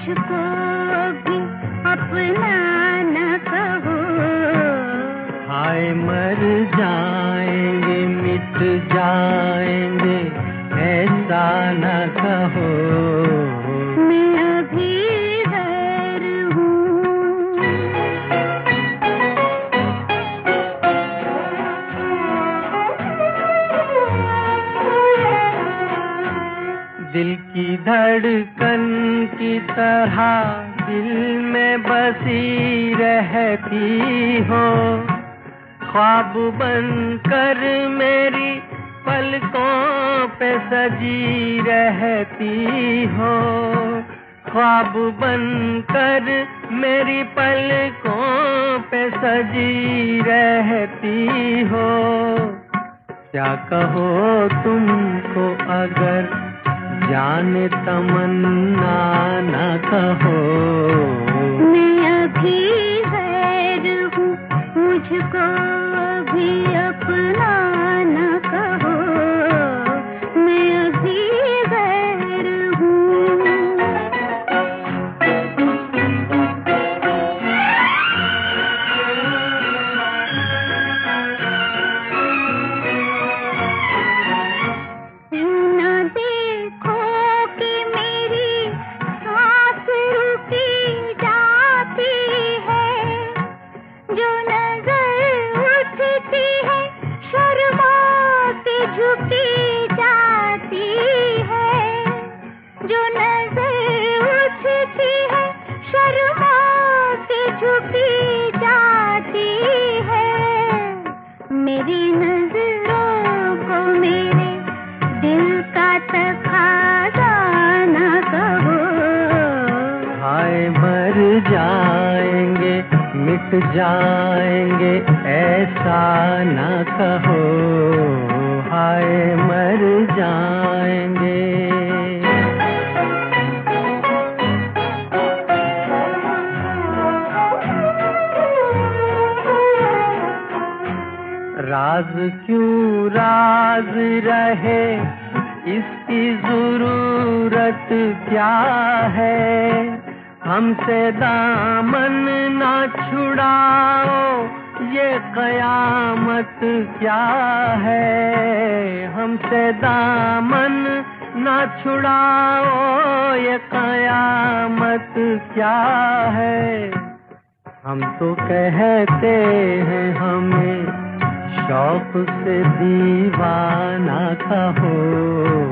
मुझको भी अपना न कहो। हाय मर जाएंगे मिट जाएंगे ऐसा न कहो। मैं अभी गैर हूँ। दिल की धड़कन की तरह दिल में बसी रहती हो, ख्वाब बनकर मेरी पलकों पे सजी रहती हो, ख्वाब बनकर मेरी पलकों पे सजी रहती हो। क्या कहो तुमको अगर जाने तमन्ना न कहो। मैं अभी गैर हूँ, मुझको अभी अपना न कहो। मैं अभी गैर हूँ। न देखो कि मेरी सांस रुकी जाती है, जो नजर उठती है शर्मा के झुकी जाती है, जो नजर उठती है शर्मा के झुकी जाती है। मेरी नजरों को मेरे दिल का तकाज़ा न कहो। हाय मर जाएंगे मिट जाएंगे ऐसा न कहो। हाय मर जाएंगे। राज क्यों राज रहे इसकी जरूरत क्या है, हमसे दामन ना छुड़ाओ ये कयामत क्या है, हमसे दामन ना छुड़ाओ ये कयामत क्या है। हम तो कहते हैं हमें शौक से दीवाना कहो।